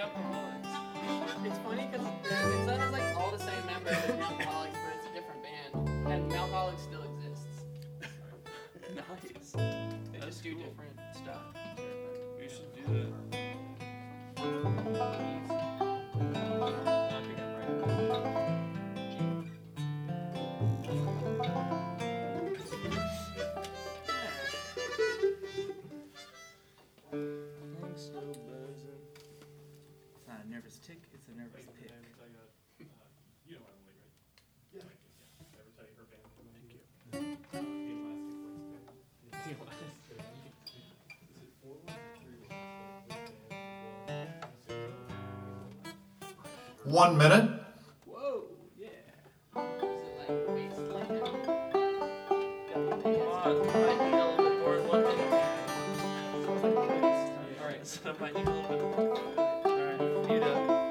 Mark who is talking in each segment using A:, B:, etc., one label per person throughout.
A: Alcoholics. It's funny because it says like all the same members as Alcoholics, but it's a different band. And Alcoholics still exists.
B: Nice.
A: They just do different stuff.
B: We should do that.
C: I think I'm right.
B: I'm still buzzing.
D: It's not a nervous tick, it's a nervous pick.
E: You know Emily, right? Yeah. Ever tell you her band name? Thank you. The Elastic Voice Band. Is it 4 1 or 3 1?
F: 1 minute.
D: Whoa, yeah.
A: Is it like Wasteland?
B: Come on, I might need a little bit more than 1 minute. Alright, so I might need a little bit more. Alright, need a...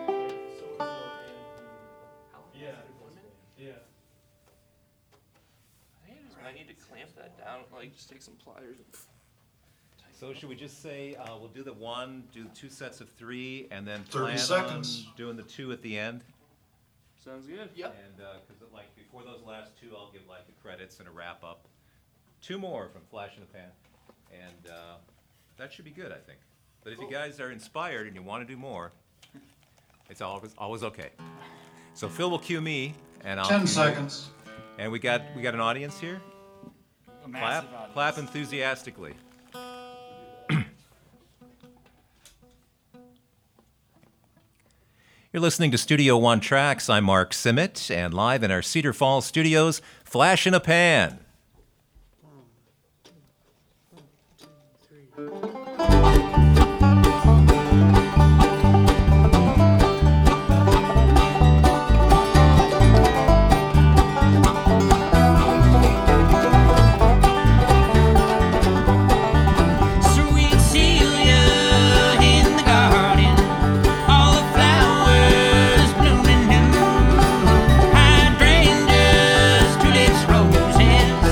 E: Yeah. Yeah.
B: I need to clamp that down, like just take some pliers and...
G: So should we just say, we'll do the 1, do 2 sets of 3, and then
F: 30
G: plan
F: seconds.
G: on doing the 2 at the end?
B: Sounds good.
A: Yep.
G: And, because like, before those last 2, I'll give like the credits and a wrap-up. 2 more from Flash in the Pan. And that should be good, I think. But if you guys are inspired and you want to do more, it's always okay. So Phil will cue me, and I'll
F: 10
G: cue you.
F: seconds.
G: And we got an audience here?
D: A massive
G: Clap enthusiastically. You're listening to Studio One Tracks. I'm Mark Simmet, and live in our Cedar Falls studios, Flash in a Pan.
H: Sweet Celia in the garden, all the flowers blooming new. Hydrangeas, tulips, roses,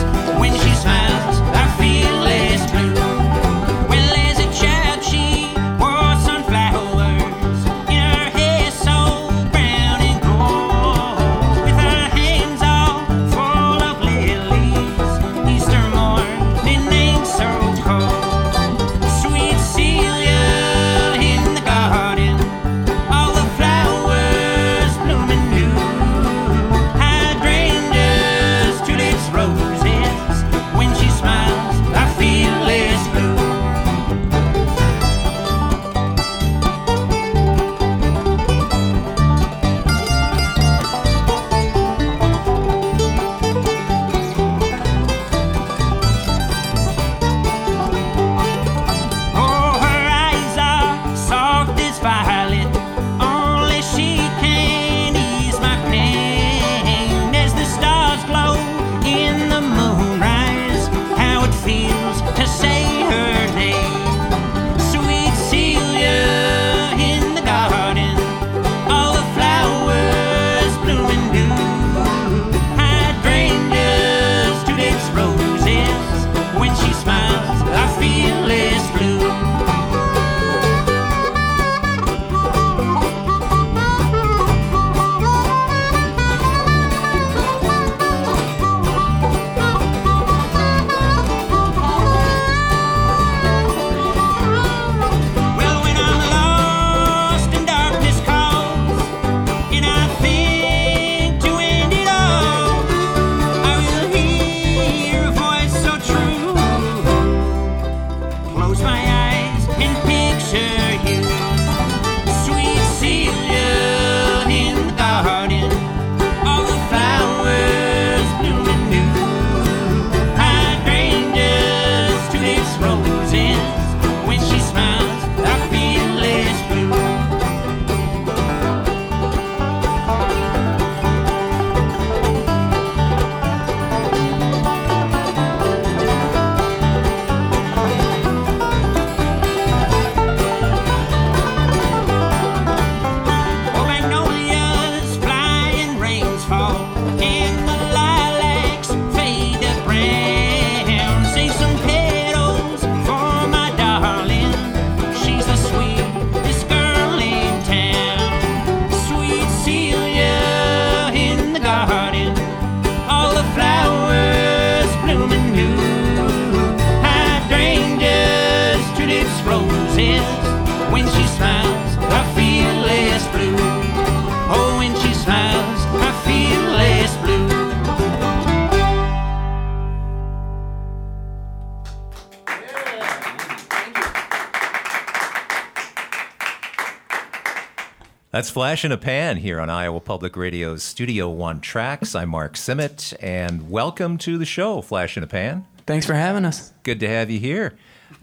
G: That's Flash in a Pan here on Iowa Public Radio's Studio One Tracks. I'm Mark Simmet, and welcome to the show, Flash in a Pan.
A: Thanks for having us.
G: Good to have you here.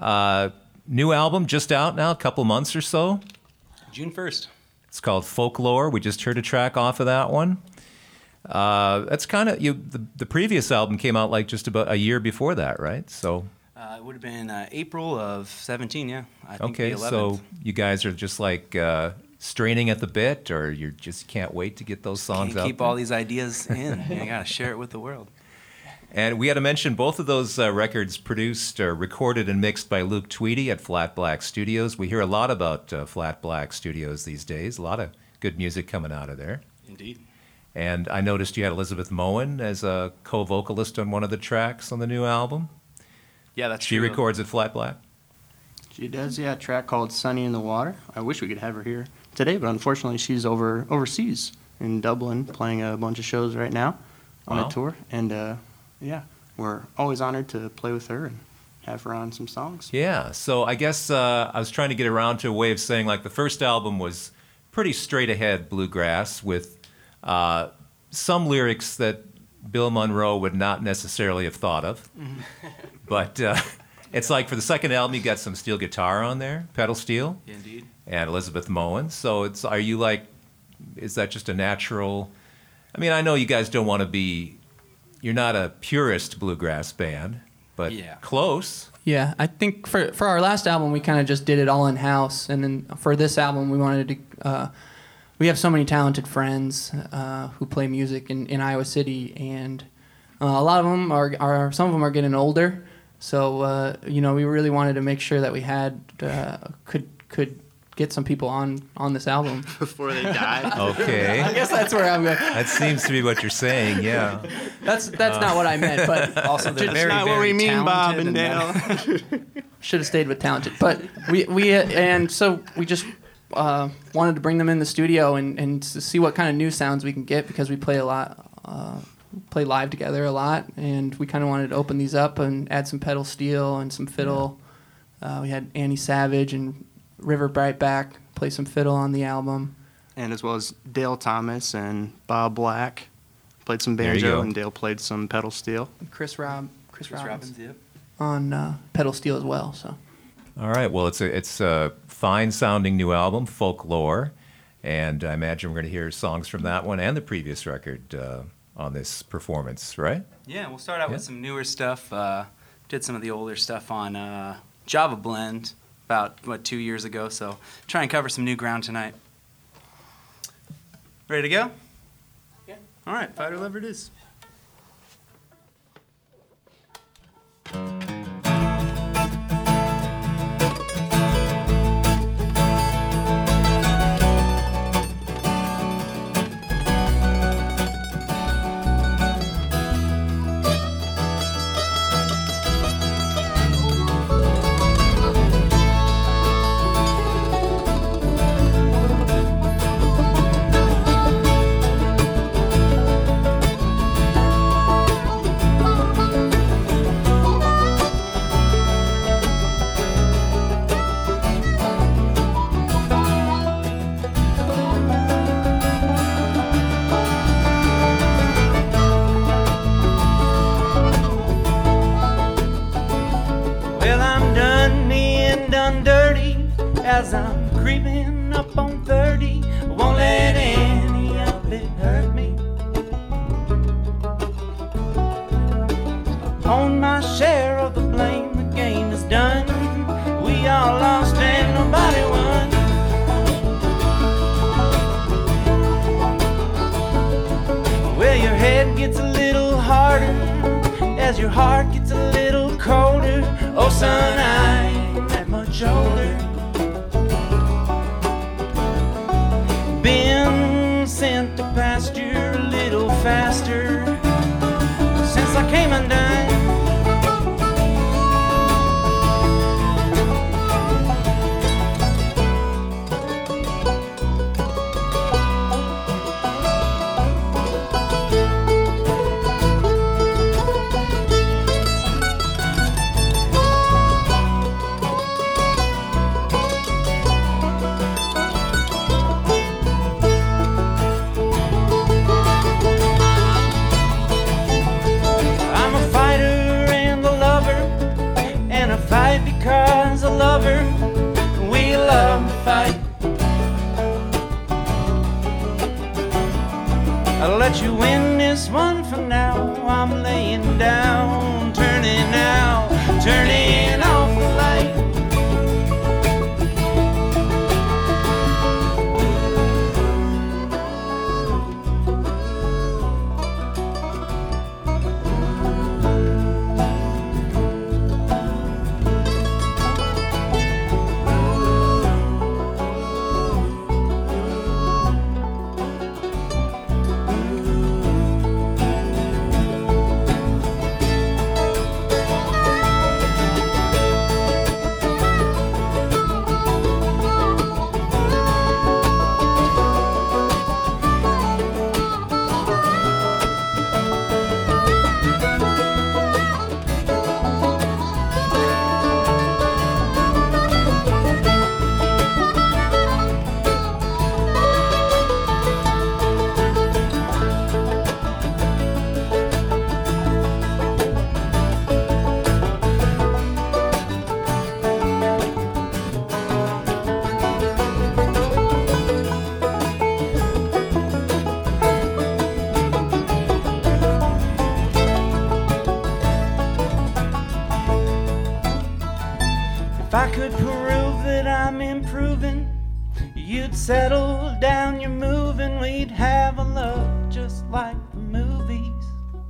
G: New album just out now, a couple months or so.
F: June 1st.
G: It's called Folklore. We just heard a track off of that one. That's kind of the previous album came out like just about a year before that, right? So
F: It would have been April of 17, yeah. I think
G: okay,
F: the 11th.
G: so you guys are just like straining at the bit, or you just can't wait to get those songs
F: Can't
G: out
F: keep
G: there?
F: all these ideas in. You got to share it with the world.
G: And we had to mention both of those records produced, recorded, and mixed by Luke Tweedy at Flat Black Studios. We hear a lot about Flat Black Studios these days. A lot of good music coming out of there.
F: Indeed.
G: And I noticed you had Elizabeth Moen as a co-vocalist on one of the tracks on the new album.
F: Yeah, that's
G: She
F: true.
G: records at Flat Black.
I: She does, yeah, a track called Sunny in the Water. I wish we could have her here today, but unfortunately she's overseas in Dublin playing a bunch of shows right now on
G: Wow.
I: a tour. And yeah, we're always honored to play with her and have her on some songs.
G: Yeah, so I guess I was trying to get around to a way of saying, like, the first album was pretty straight-ahead bluegrass with some lyrics that Bill Monroe would not necessarily have thought of. But it's like for the second album, you got some steel guitar on there, pedal steel,
F: Indeed.
G: and Elizabeth Moen. So are you like, is that just a natural? I mean, I know you guys don't want to be, you're not a purist bluegrass band, but
F: Yeah.
G: close.
A: Yeah, I think for our last album, we kind of just did it all in-house. And then for this album, we wanted to... we have so many talented friends who play music in Iowa City, and a lot of them some of them are getting older. So we really wanted to make sure that we had could get some people on this album.
I: Before they die.
G: Okay.
A: I guess that's where I'm going.
G: That seems to be what you're saying, yeah.
A: That's not what I meant, but
F: Also, they're
I: That's
F: very,
I: not what
F: very
I: we mean, Bob
F: talented
I: and Dale.
A: should have stayed with talented. But so we just wanted to bring them in the studio and to see what kind of new sounds we can get, because we play a lot, play live together a lot, and we kind of wanted to open these up and add some pedal steel and some fiddle. We had Annie Savage and River Brightback play some fiddle on the album.
I: And as well as Dale Thomas and Bob Black played some
G: There you
I: banjo,
G: go.
I: and Dale played some pedal steel.
A: And Chris Robbins
F: Robbins, yep.
A: on pedal steel as well. So
G: All right, well, it's a fine-sounding new album, Folklore, and I imagine we're going to hear songs from that one and the previous record on this performance, right?
F: Yeah, we'll start out
G: Yeah.
F: with some newer stuff. Did some of the older stuff on Java Blend about, 2 years ago, so try and cover some new ground tonight. Ready to go?
A: Yeah.
F: All right, Fighter Lever it is. Well, I'm done being done dirty as I'm creeping up on 30. Won't let any of it hurt me. Own my share of the blame, the game is done. We all lost and nobody won. Well, your head gets a little harder as your heart gets a little colder. Oh, son, I ain't that much older. Been sent to pasture a little faster since I came undone. now. I'm laying down, turning out, turning off the light. If I could prove that I'm improving, you'd settle down, you're moving, we'd have a love just like the movies,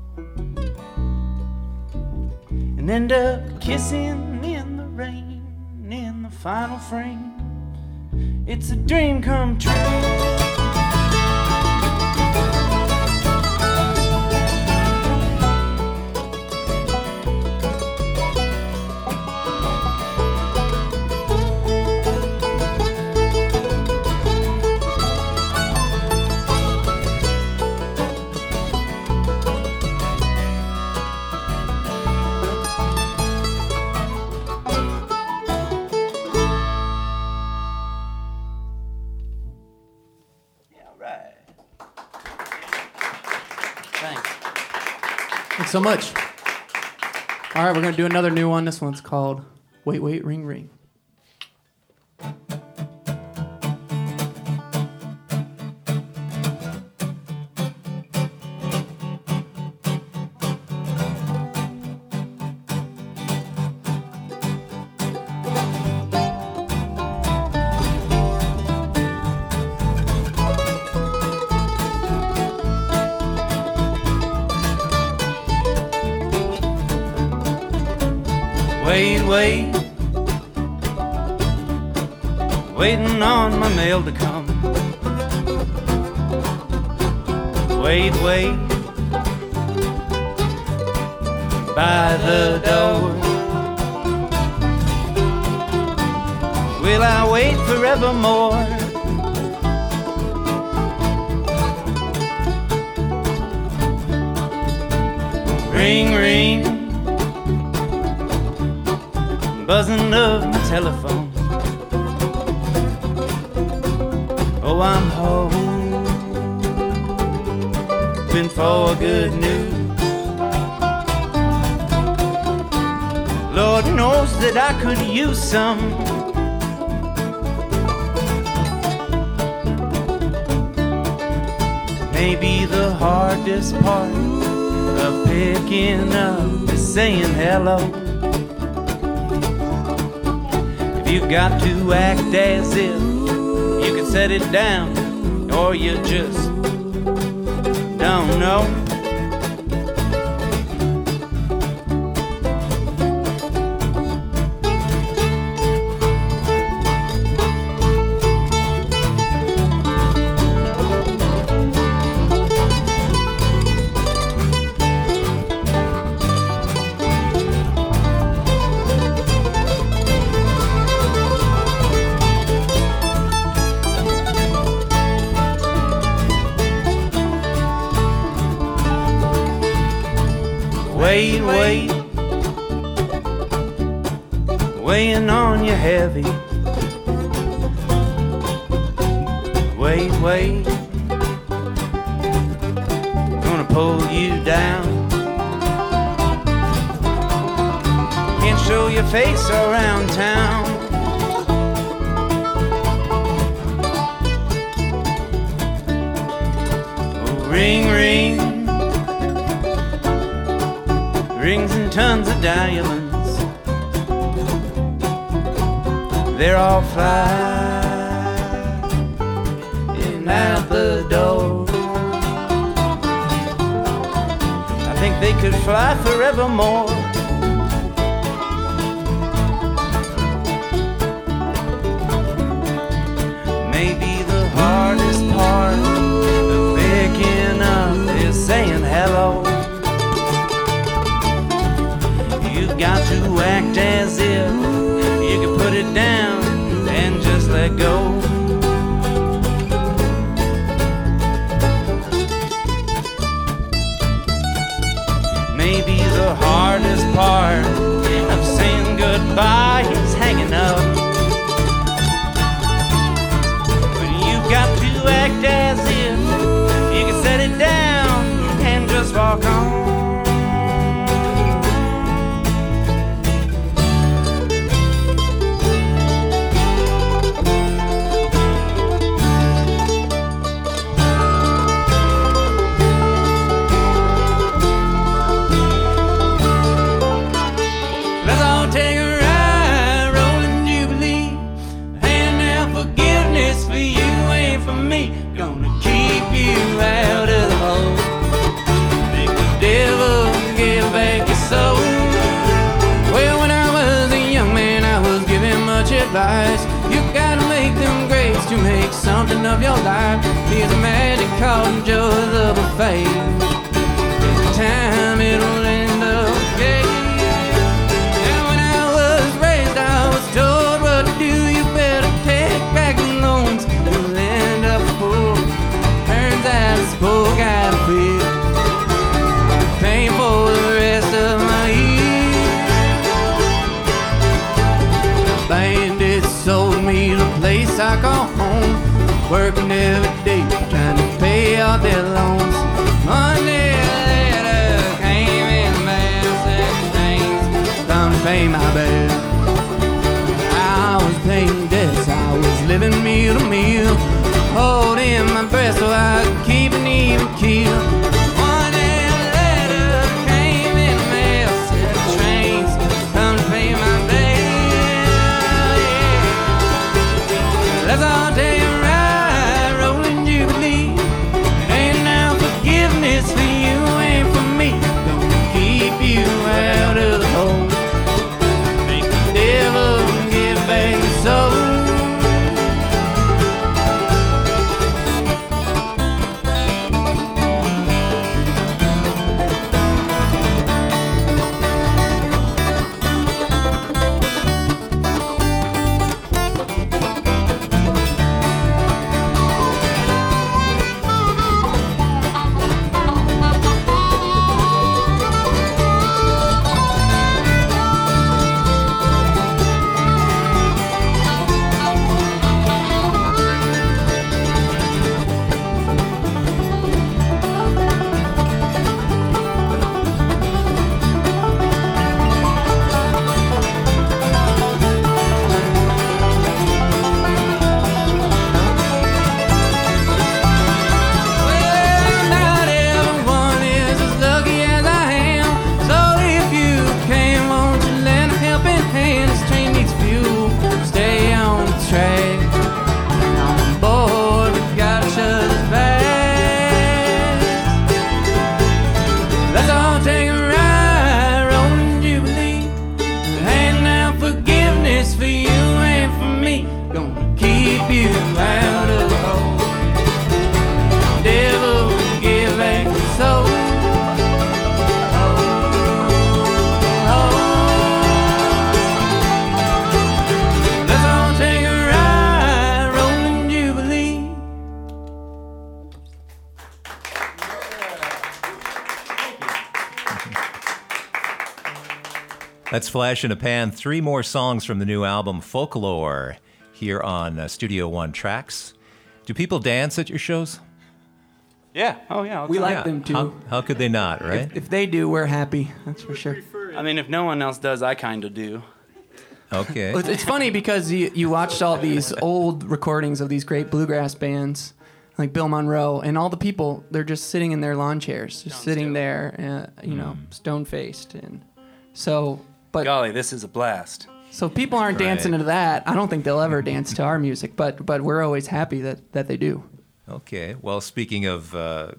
F: and end up kissing in the rain, in the final frame. It's a dream come true.
A: Thanks so much. All right, we're going to do another new one. This one's called Wait, Wait, Ring, Ring.
F: Wait, waiting on my mail to come. Wait, by the door. Will I wait forevermore? Ring, ring, buzzing of my telephone. Oh, I'm hoping for good news. Lord knows that I could use some. Maybe the hardest part of picking up is saying hello. You've got to act as if you can set it down, or you just don't know. Wait, weighing on you heavy. Wait, gonna pull you down. Can't show your face around town. Oh, ring, ring, rings and tons of diamonds. They're all flying out the door. I think they could fly forevermore. Maybe the hardest part of picking up is saying hello. You've got to act as if you can put it down and just let go. Maybe the hardest part of saying goodbye is hanging up. But you've got to act as if you can set it down and just walk on. You gotta make them grades to make something of your life. Here's a magic called enjoy the buffet. This time it'll end up okay. And when I was raised, I was told what to do. You better take back the loans, you'll end up poor. Turns out this poor guy feel paying for the rest of my years. Bandits sold me the place I call home. Working every day, trying to pay off their loans. Monday later came in the mail, said things come to pay my bill. I was paying debts, I was living meal to meal, holding my breath so I could keep an even keel. Monday later came in the mail, said trains come to pay my bill. Let's all take a ride, rolling Jubilee. It ain't now forgiveness for you, ain't for me. Gonna keep you out of the hole. Make the devil give back your soul.
G: That's Flash in a Pan. 3 more songs from the new album, Folklore, here on Studio One Tracks. Do people dance at your shows?
I: Yeah. Oh, yeah.
A: We like them too.
G: How could they not, right?
A: If they do, we're happy. That's for sure.
I: I mean, if no one else does, I kind of do.
G: Okay.
A: It's funny because you watched all these old recordings of these great bluegrass bands like Bill Monroe, and all the people, they're just sitting in their lawn chairs, just sitting there, stone-faced. And so, but
J: Golly, this is a blast.
A: so people aren't
G: Right.
A: dancing to that. I don't think they'll ever dance to our music, but we're always happy that they do.
G: Okay. Well, speaking of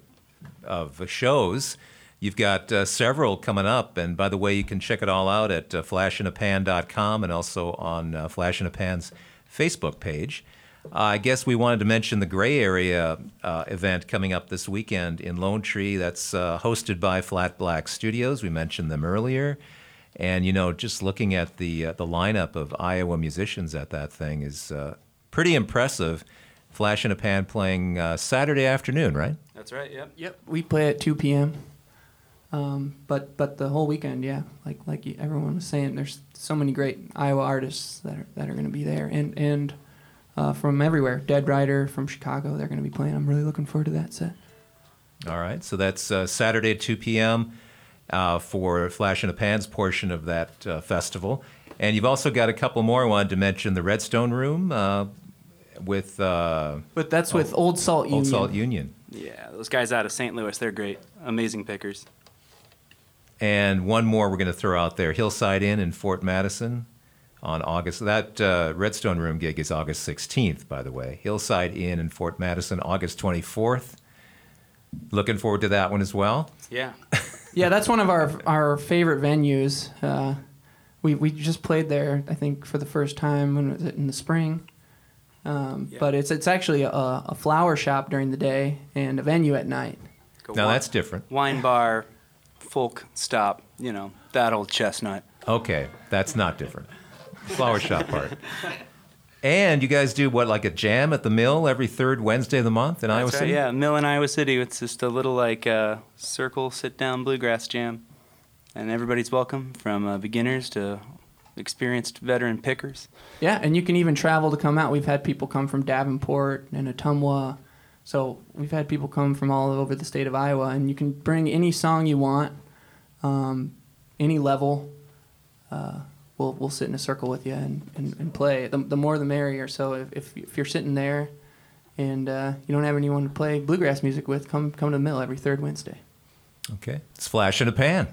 G: shows, you've got several coming up. And by the way, you can check it all out at flashindapan.com and also on Flash in a Pan's Facebook page. I guess we wanted to mention the Gray Area event coming up this weekend in Lone Tree. That's hosted by Flat Black Studios. We mentioned them earlier. And, just looking at the lineup of Iowa musicians at that thing is pretty impressive. Flash in a Pan playing Saturday afternoon, right?
J: That's right, yep.
A: Yep. We play at 2 p.m. But the whole weekend, yeah, like everyone was saying, there's so many great Iowa artists that are going to be there, and from everywhere. Dead Rider from Chicago, they're going to be playing. I'm really looking forward to that set.
G: All right, so that's Saturday at 2 p.m. For Flash in a Pan's portion of that festival. And you've also got a couple more. I wanted to mention the Redstone Room with...
A: But that's with Old Salt Union.
G: Old Salt Union.
J: Yeah, those guys out of St. Louis, they're great. Amazing pickers.
G: And one more we're going to throw out there, Hillside Inn in Fort Madison on August. That Redstone Room gig is August 16th, by the way. Hillside Inn in Fort Madison, August 24th. Looking forward to that one as well.
J: Yeah.
A: Yeah, that's one of our favorite venues. We just played there, I think, for the first time. When was it? In the spring. But it's actually a flower shop during the day and a venue at night.
G: Now that's different.
J: Wine bar, folk stop, that old chestnut.
G: Okay, that's not different. Flower shop part. And you guys do what, like a jam at the Mill every third Wednesday of the month in Iowa
J: That's right,
G: City?
J: yeah, Mill in Iowa City. It's just a little circle sit-down bluegrass jam. And everybody's welcome, from beginners to experienced veteran pickers.
A: Yeah, and you can even travel to come out. We've had people come from Davenport and Ottumwa. So we've had people come from all over the state of Iowa, and you can bring any song you want, any level. We'll sit in a circle with you and play. The more the merrier. So if you're sitting there and you don't have anyone to play bluegrass music with, come to the Mill every third Wednesday.
G: Okay, it's Flash in a Pan.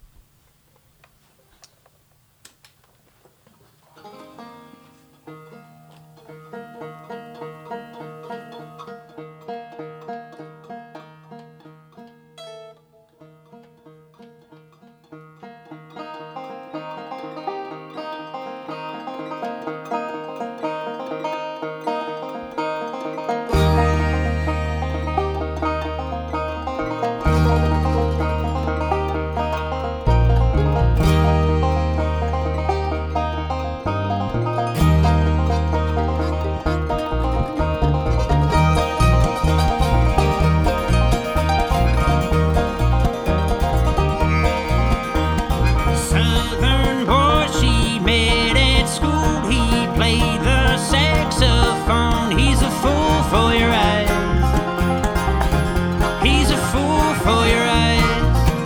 H: Southern boy she met at school. He played the saxophone. He's a fool for your eyes. He's a fool for your eyes.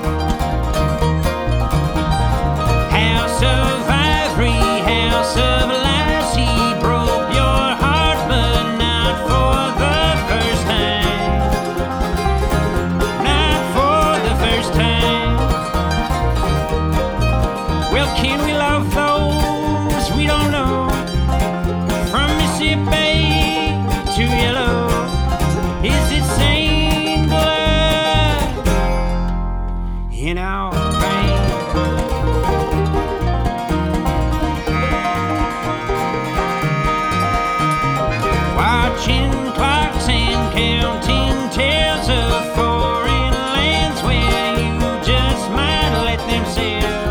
H: House of ivory, house of lies. He broke your heart, but not for the first time. Not for the first time. Well, can we love those we don't know? From Mississippi to Yellow, is it same blood in our veins? Watching clocks and counting tales of foreign lands where you just might let them sail.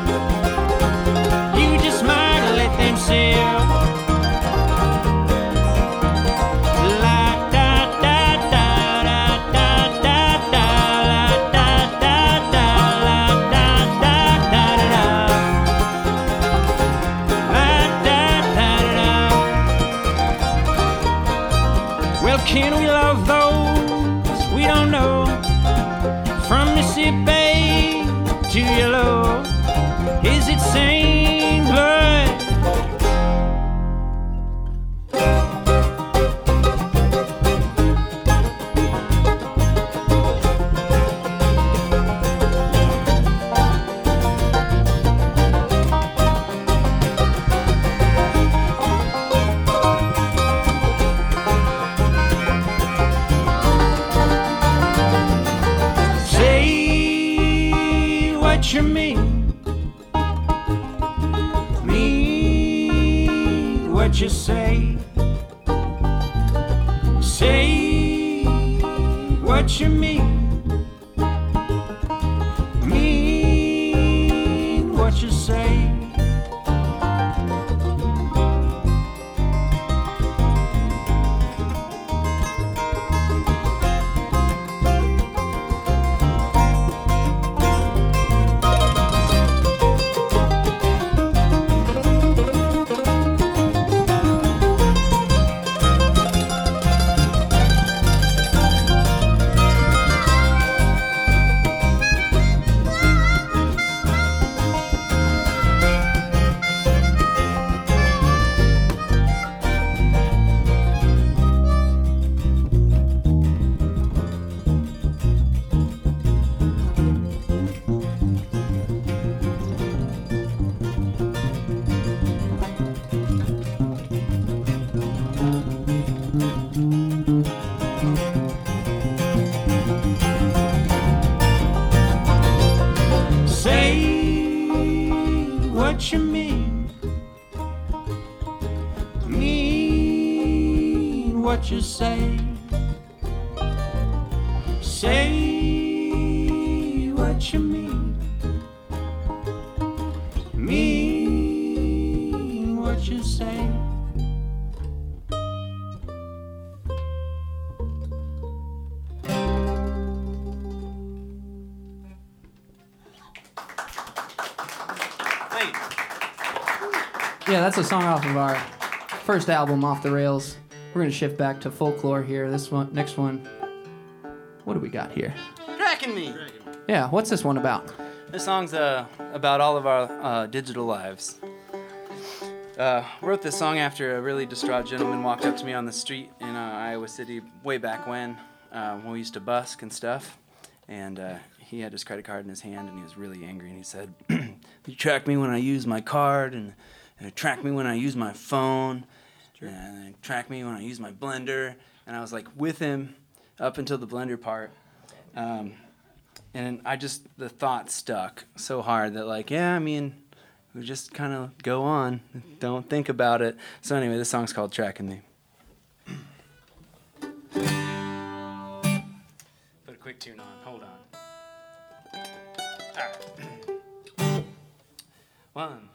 H: You just might let them sail. La da da da da da da da la da da da la da da da da la da da da. Well, can we love those we don't know? From Mississippi to Yellow, is it same blood? what you mean. Mean what you say. Say what you mean. Mean what you say. What you mean. Mean what you say. Say what you mean. Mean what you say.
A: Yeah, that's a song off of our first album, Off the Rails. We're gonna shift back to folklore here. This one, next one. What do we got here?
J: Tracking Me.
A: Yeah, what's this one about?
J: This song's about all of our digital lives. Wrote this song after a really distraught gentleman walked up to me on the street in Iowa City way back when we used to busk and stuff. And he had his credit card in his hand, and he was really angry. And he said, "You track me when I use my card, and track me when I use my phone, and track me when I use my blender." And I was like with him up until the blender part. And the thought stuck so hard that like, yeah, I mean, we just kind of go on, don't think about it. So anyway, this song's called Tracking Me. Put a quick tune on, hold on. All right. One.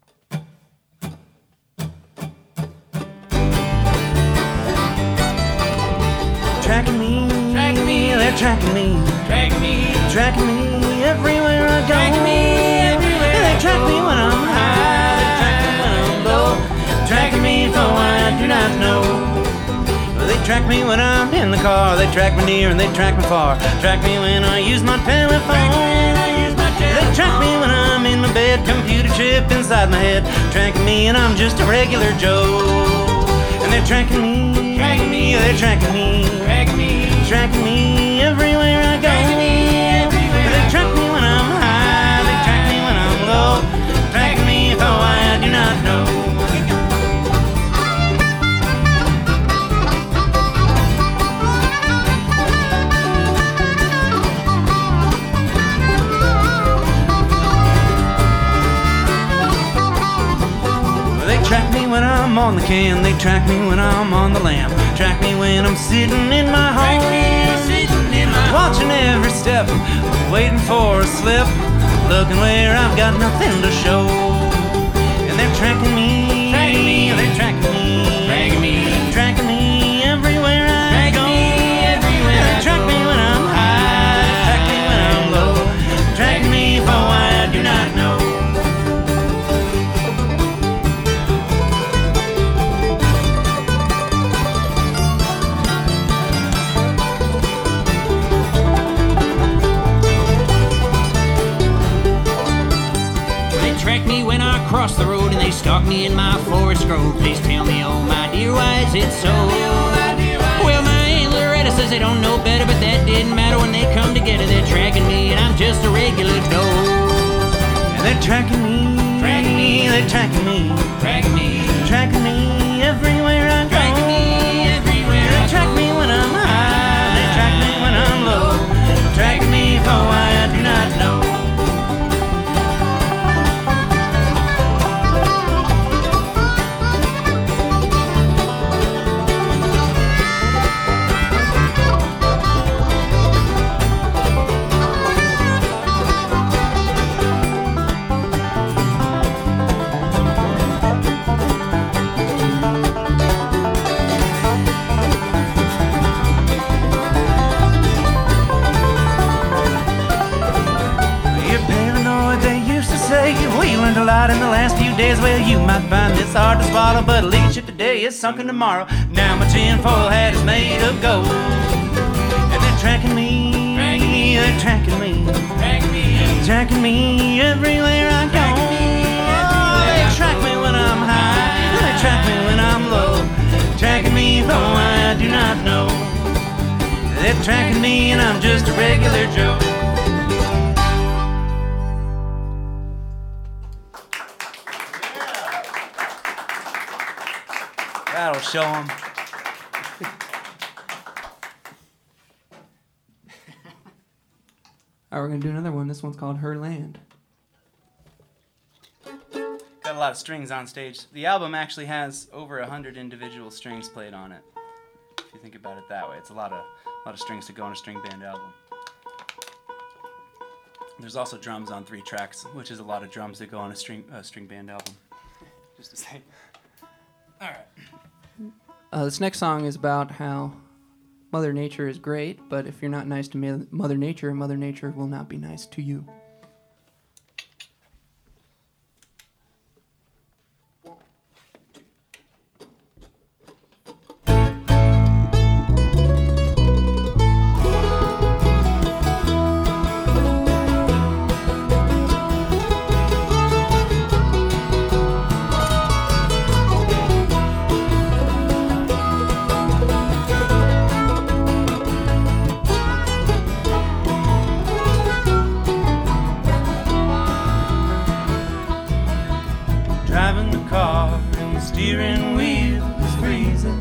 J: Tracking me, they're tracking me, tracking me everywhere I go. They track me when I'm high, they track me when I'm low, tracking me for I do not know. They track me when I'm in the car, they track me near and they track me far, track me when I use my telephone. They track me when I'm in my bed, computer chip inside my head, tracking me and I'm just a regular Joe. And they're tracking me, they're tracking me, tracking me everywhere I go. They track me when I'm high, they track me when I'm low, tracking me for why I do not know. They track me when I'm on the can, they track me when I'm on the lam, track me when I'm sitting in my home, watching every step, waiting for a slip, looking where I've got nothing to show. And they're tracking me, they're tracking me, tracking me everywhere I go. They track me when I'm high, they track me when I'm low, tracking me for why I do not know. Cross the road and they stalk me in my forest grove. Please tell me, oh my dear, why is it so? Well, my Aunt Loretta says they don't know better, but that didn't matter when they come together. They're tracking me and I'm just a regular Joe. And they're tracking me, they're tracking me, tracking me everywhere I go. They track me when I'm high, they track me when I'm low, tracking me for why I do not know. say we learned a lot in the last few days. Well, you might find this hard to swallow, but a lead ship today is sunken tomorrow. Now my tinfoil hat is made of gold, and they're tracking me, they're tracking me, tracking me everywhere I go. Oh, they track me when I'm high, they track me when I'm low, tracking me though I do not know. They're tracking me and I'm just a regular Joe. That'll show them.
A: All right, we're going to do another one. This one's called Her Land.
I: Got a lot of strings on stage. The album actually has over 100 individual strings played on it. If you think about it that way, it's a lot of strings to go on a string band album. There's also drums on 3 tracks, which is a lot of drums that go on a string band album. Just to say. All right.
A: This next song is about how Mother Nature is great, but if you're not nice to Mother Nature will not be nice to you.
J: Steering wheel is freezing.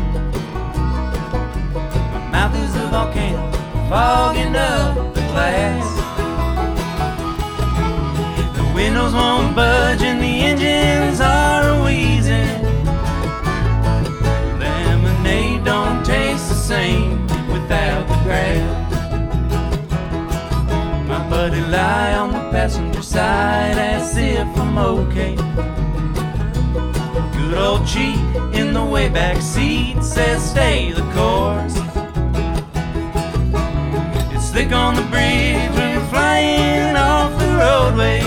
J: My mouth is a volcano, fogging up the glass. The windows won't budge and the engines are wheezing. Lemonade don't taste the same without the grass. My buddy lie on the passenger side as if I'm okay. Good old Chief in the way back seat says stay the course. It's thick on the bridge when we're flying off the roadway.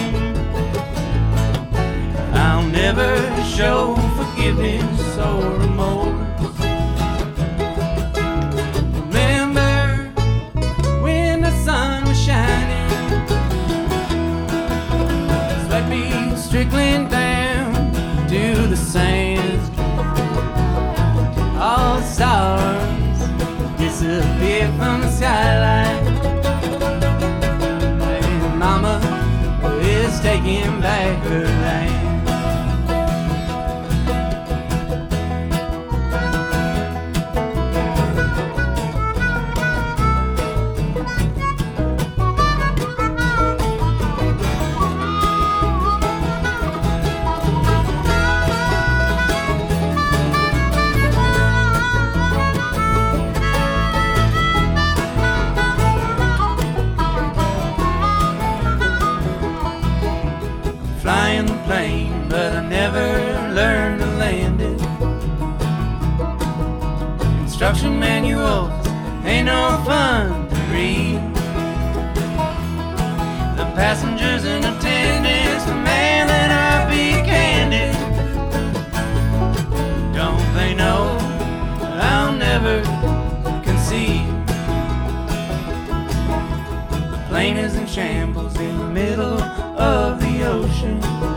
J: I'll never show forgiveness or remorse. Remember when the sun was shining, sweat beads trickling down to the sand. All the stars disappear from the skyline, and Mama is taking back her land. Flying the plane, but I never learned to land it. Instruction manuals ain't no fun to read. The passengers and attendants demand that I be candid. Don't they know I'll never concede? The plane is in shambles in the middle of the ocean.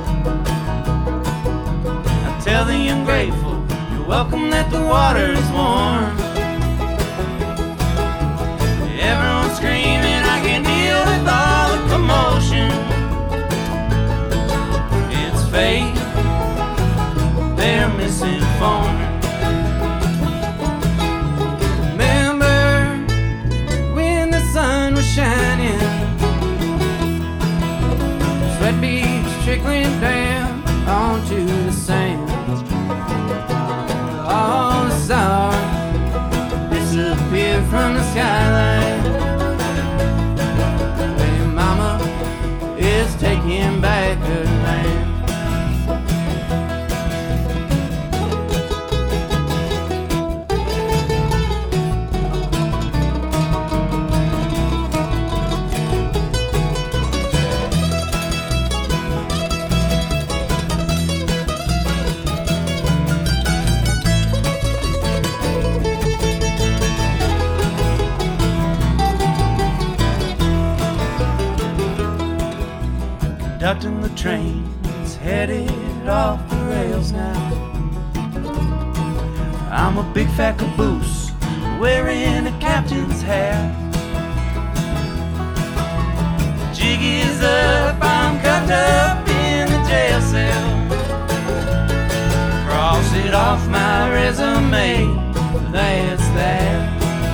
J: I tell the ungrateful, you're welcome that the water's warm. Everyone's screaming, I can deal with all the commotion. It's fate, they're misinformed. Remember when the sun was shining, sweat beads trickling down onto the sand. All the stars disappear from the skyline, and Mama is taking back her land. conducting the train. It's headed off the rails now. I'm a big fat caboose wearing a captain's hat. Jig is up, I'm cuffed up in the jail cell. Cross it off my resume, that's that.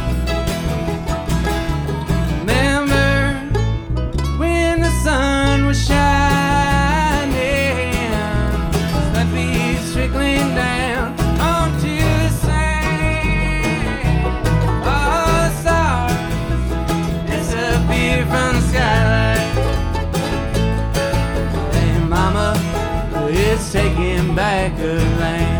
J: Remember when the sun was shining, that beats trickling down onto the sand. Oh, the stars disappear from the skylight. Hey, mama, it's taking back a land.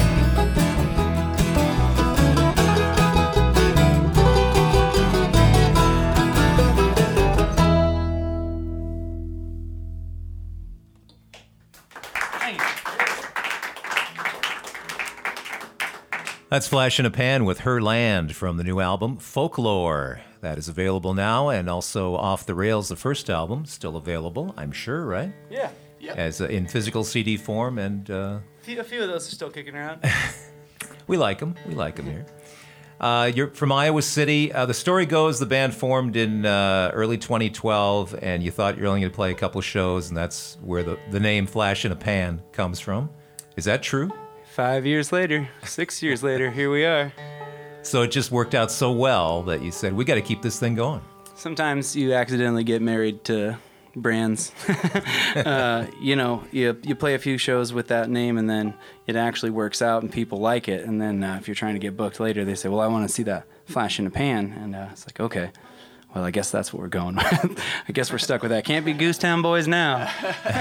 G: That's Flash in a Pan with Her Land from the new album Folklore. That is available now, and also Off the Rails, the first album, still available, I'm sure, right?
J: Yeah.
G: As in physical CD form, and
J: A few of those are still kicking around.
G: we like them. We like them here. You're from Iowa City. The story goes the band formed in early 2012, and you thought you're only going to play a couple shows, and that's where the name Flash in a Pan comes from. Is that true?
J: 5 years later, 6 years later, here we are.
G: So it just worked out so well that you said, we got to keep this thing going.
J: Sometimes you accidentally get married to brands. You play a few shows with that name, and then it actually works out and people like it. And then if you're trying to get booked later, they say, well, I want to see that Flash in a Pan. And it's like, okay, well, I guess that's what we're going with. I guess we're stuck with that. Can't be Goosetown Boys now.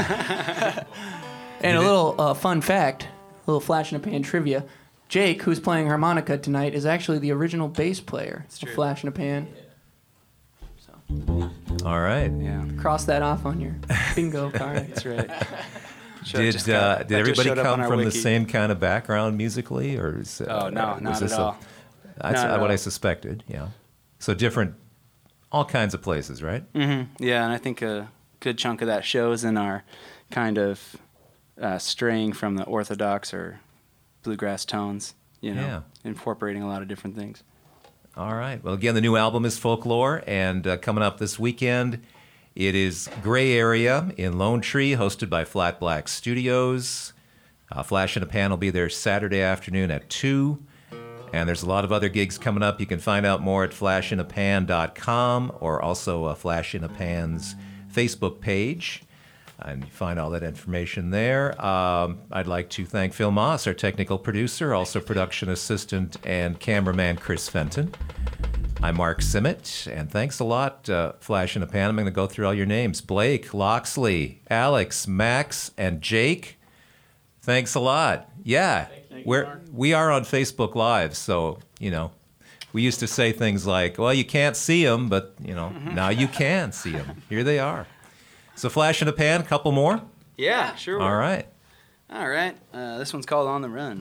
A: And a little fun fact, a little Flash in a Pan trivia. Jake, who's playing harmonica tonight, is actually the original bass player of Flash in a Pan. So,
G: all right.
J: Yeah.
A: Cross that off on your bingo card.
J: That's right.
G: Did everybody come from the same kind of background musically, or is,
J: no, not at all.
G: That's what I suspected. Yeah. So different, all kinds of places, right?
J: Mm-hmm. Yeah, and I think a good chunk of that shows in our kind of straying from the orthodox or bluegrass tones, incorporating a lot of different things.
G: All right. Well, again, the new album is Folklore, and coming up this weekend, it is Gray Area in Lone Tree, hosted by Flat Black Studios. Flash in a Pan will be there Saturday afternoon at 2. And there's a lot of other gigs coming up. You can find out more at flashinapan.com or also Flash in a Pan's Facebook page. And you find all that information there. I'd like to thank Phil Moss, our technical producer, also production assistant and cameraman Chris Fenton. I'm Mark Simmet, and thanks a lot, Flash in a Pan. I'm going to go through all your names. Blake, Loxley, Alex, Max, and Jake. Thanks a lot. Yeah, we are on Facebook Live, so, we used to say things like, well, you can't see them, but, now you can see them. Here they are. So Flash in a Pan, couple more?
J: Yeah, sure.
G: All right.
J: This one's called On the Run.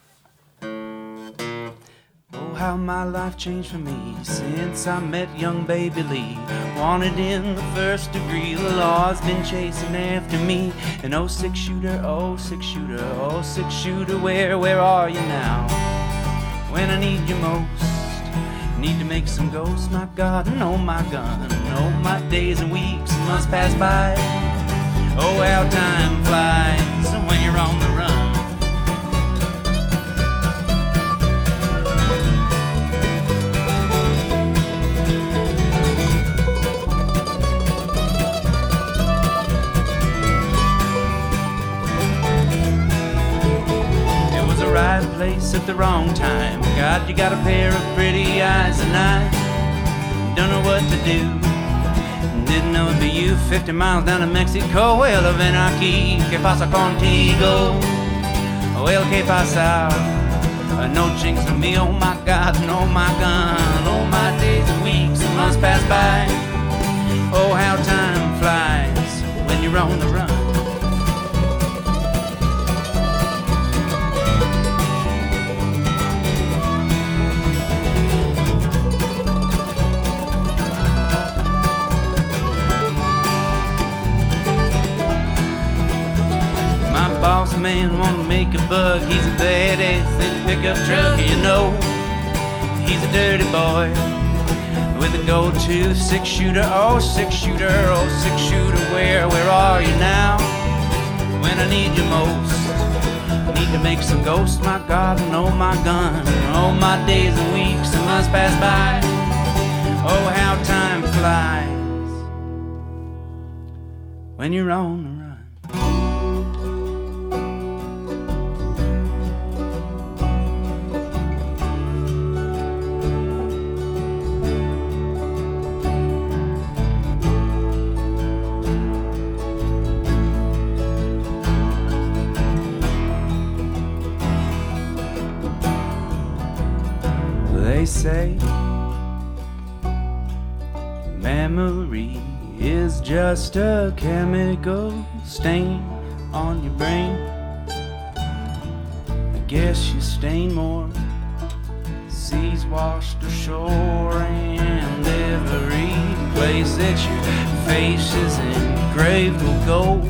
J: Oh, how my life changed for me since I met young baby Lee. Wanted in the first degree, the law's been chasing after me. An 06 shooter, 06 shooter, 06 shooter, where are you now? When I need you most, need to make some ghosts, my God, and oh my gun. Oh, my days and weeks and months pass by. Oh, how time flies when you're on the run. It was the right place at the wrong time. God, you got a pair of pretty eyes, and I don't know what to do. Didn't know it'd be you 50 miles down to Mexico. Well, ven aquí, que pasa contigo? Well, que pasa? No chinks for me, oh my God, and oh my gun. Oh, my days and weeks and months pass by. Oh, how time flies when you're on the run. man wanna make a buck. He's a badass in a pickup truck. You know, he's a dirty boy with a go-to six-shooter. Oh, six-shooter, oh, six-shooter, where are you now? When I need you most, need to make some ghosts. My God, and oh my gun, oh my days and weeks and months pass by. Oh, how time flies when you're on the run. They say memory is just a chemical stain on your brain. I guess you stain more seas washed ashore, and every place that your face is engraved with gold.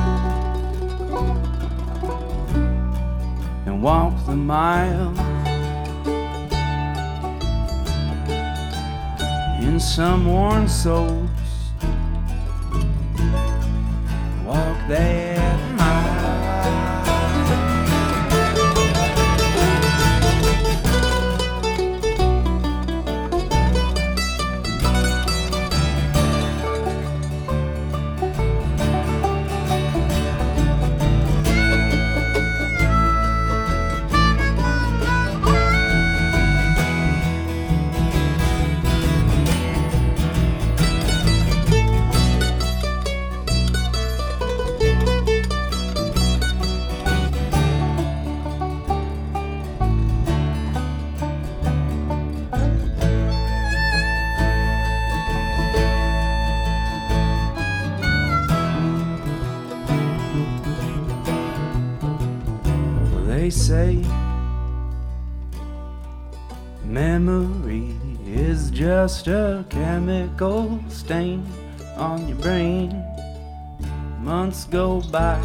J: And walk the mile in some worn souls. Walk that mile. They say memory is just a chemical stain on your brain. Months go by.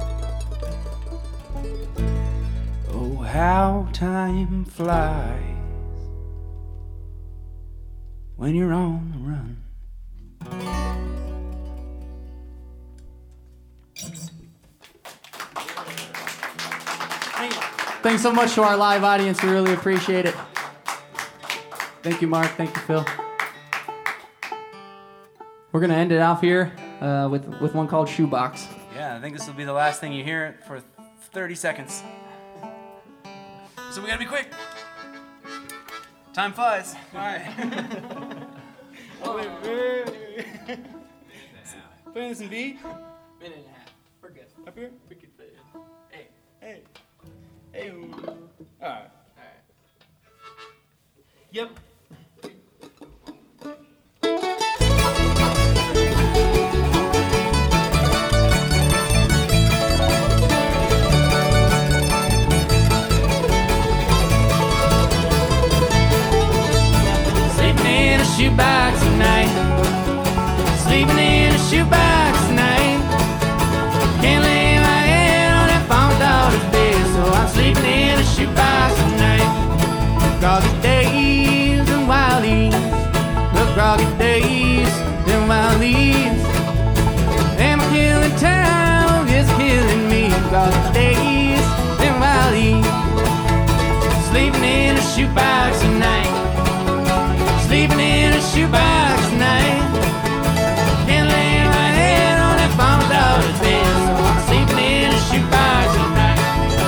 J: Oh, how time flies when you're on the run.
A: Thanks so much to our live audience. We really appreciate it. Thank you, Mark. Thank you, Phil. We're going to end it off here with one called Shoebox.
J: Yeah, I think this will be the last thing you hear for 30 seconds. So we gotta be quick. Time flies. All right. Oh, wait. Playing this in B?
A: Minute and a half. We're good.
J: Up here?
A: We can fit it. Hey.
J: Hey. Hey. All right. Yep.
H: Sleeping in a shoebox tonight. Sleeping in a shoebox tonight. Can't lay my head on that farm daughter's bed, so I'm sleeping in a shoebox tonight. Groggy days and wild eves, the groggy days and wild eves. Am I killing time? It's killing me. Groggy days and wild eves. Sleeping in a shoebox tonight. Sleeping in a shoebox tonight. Can't lay my head on that farm daughter's bed, so I'm sleeping in a shoebox tonight.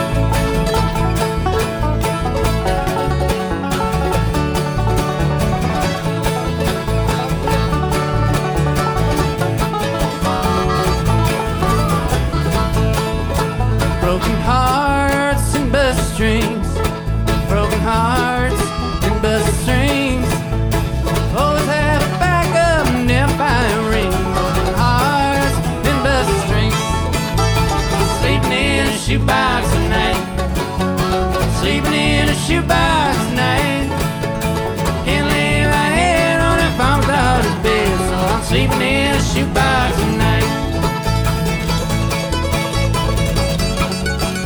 H: Broken hearts and bus strings. Broken hearts and bus strings. Always have a backup and never find a ring. Broken hearts and bus strings. Sleeping in a shoebox tonight. Sleeping in a shoebox tonight. Can't lay my head on that farm daughter's bed, so I'm sleeping in a shoebox tonight.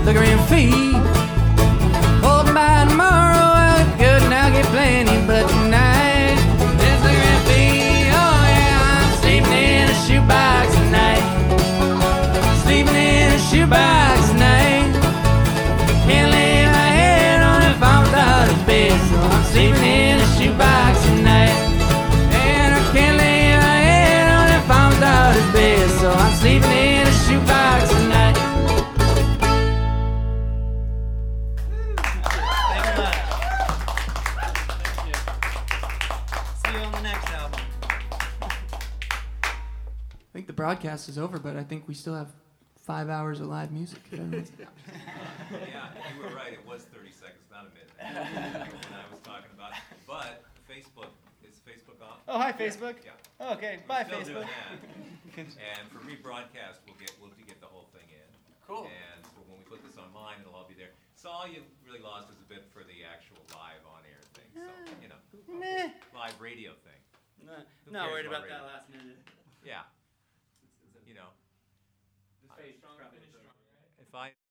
F: liquor and feed. Hoping by tomorrow I'll get good and I'll get plenty, but tonight it's liquor and feed. Oh yeah, I'm sleeping in a shoebox tonight. Sleeping in a shoebox tonight. Can't lay my head on it if I'm without a bed, so I'm sleeping in a shoebox tonight. And I can't lay my head on it if I'm without a bed, so I'm sleeping in a shoebox tonight.
D: Thank you much. Thank you. See you on the next album.
A: I think the broadcast is over, but I think we still have 5 hours of live music.
G: Yeah, you were right. It was 30 seconds, not a minute. When I was talking about it. But Facebook, is Facebook on?
D: Oh, hi, Facebook.
G: Yeah.
D: Oh, okay,
G: We're
D: bye,
G: still
D: Facebook.
G: doing that. And for rebroadcast, we'll get the whole thing in.
A: Cool.
G: And when we put this online, it'll all be there. So all you really lost is a bit for the actual live on-air thing. So, you know,
D: Meh.
G: live radio thing.
D: Not
G: cares
D: worried
G: about
D: about that
G: radio?
D: last minute.
G: Yeah. You know,
E: This face probably strong, right?
G: if I